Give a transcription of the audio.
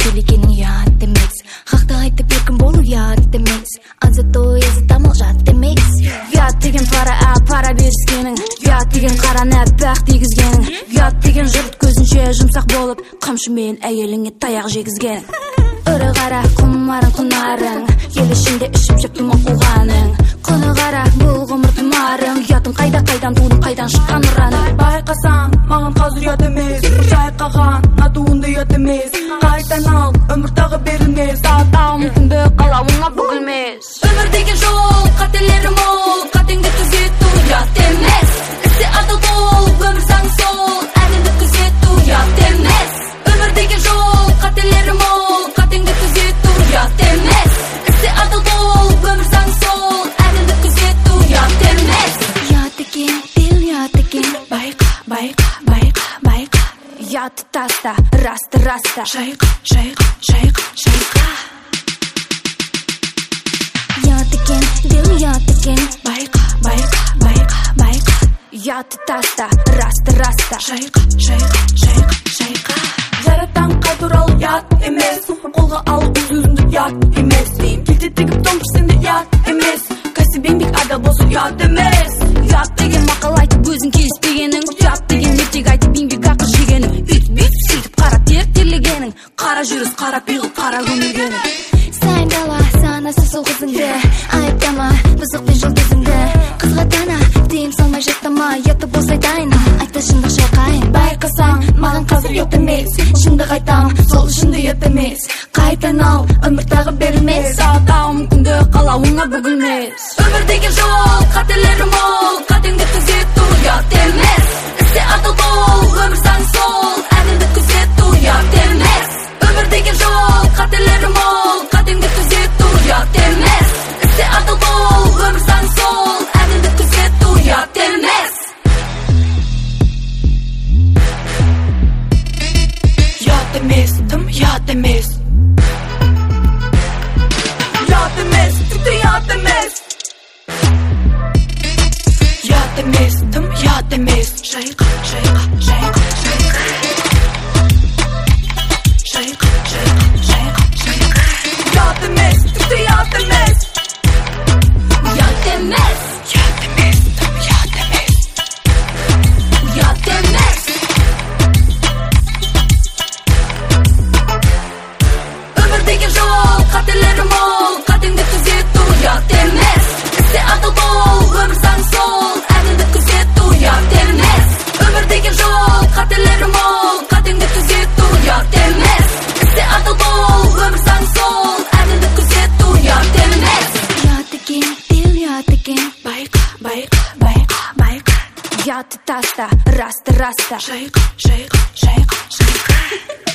сөйлегенің ұят емес. Хақты айтып еркін болу ұят емес. Азатой азатамыл жат емес. Ұят деген пара беріскенің, ұят деген қараны әппақ дегізгенің, ұят деген жұрт көзінше жұмсақ болып қамшымен әйеліңе таяқ жегізгенің. Ұры қара құмарың құнарың, ел ішінде ішіп жеп тұман қуғаның. Құны қара бұл ғұмыр тұмарың, ұятың қайдан туын қайдан шыққан ұраның. Байқасаң маған қазір ұят емес, жайқаған атуынды ұят емес. Қайтан ал өмір тағы берілмес, сатау мүмкіндік қалауыңа бүгілмес. Өмір деген жол, қателері мол, қатеңді түзету ұят емес. Істе адал бол, өмір заң сол, әділді күзету ұят емес. Өмір деген жол, қателері мол, қатеңді түзету ұят емес. Істе адал бол, өмір заң сол, әділді күзету ұят емес. Ұят екен, дел ұят екен, байқа, байқа, байқа, байқа. Ұятты таста, расты, шайқа, шайқа, шайқа, шайқа. Ұят екен, дел ұят екен, байқа, байқа, байқа, байқа. Ұятты таста, расты, шайқа, шайқа, шайқа, шайқа. Жаратан қай туралы ұят емес, қолға алып өзіңді ұят емес. Келте тегіп томпыр сенде ұят емес, кәсібеңдік адал болсын ұят емес. Ұят деген мақал айтып өзің келіспегенің, ұят деген ертек айтып еңбек ақы жегенің, үйтіп сөйтіп қара тер терлегенің, қара жүріс, қара пиғыл, қара көмілгенің. Сайындала санасы сол қызыңды, айыптама бұзықпен жұлдызыңды. Қызға тана дейім салмай жаттама, ұяты болса айтайын, айтты шындық шайқайын. Байқасаң маған қазір ұят емес, шындық айтам сол шынды ұят емес. Қайтан ал өмір тағы берілмес, сатау мүмкіндік қалауыңа бүгілмес. Өмір деген жол, қателері мол, қатеңді түзету ұят емес. Істе адал бол, өмір заң сол, әділді күзету ұят емес. Өмір деген жол, қателері мол, қатеңді түзету ұят емес. Істе адал бол, өмір заң сол, әділді күзету ұят емес. Ұят емес, тым ұят емес. Ұят емес, тіпті ұят емес. Ұят емес, тым ұят емес. Шайқа, шайқа, шайқа, шайқа. Шайқа, шайқа, шайқа, шайқа. Ұят емес, тіпті ұят емес. Ұят емес. Ұят емес, тым ұят емес. Ұят емес. Өмір деген жол, қателері мол, қатеңді түзету ұят емес. Істе адал бол, өмір заң сол, әділді күзету ұят емес. Өмір деген жол, қателері мол, қатеңді түзету ұят емес. Істе адал бол, өмір заң сол, әділді күзету ұят емес. Ұят екен, дел ұят екен, Байқа, байқа, байқа, байқа. Ұятты таста, расты, Шайқа, шайқа, шайқа, шайқа.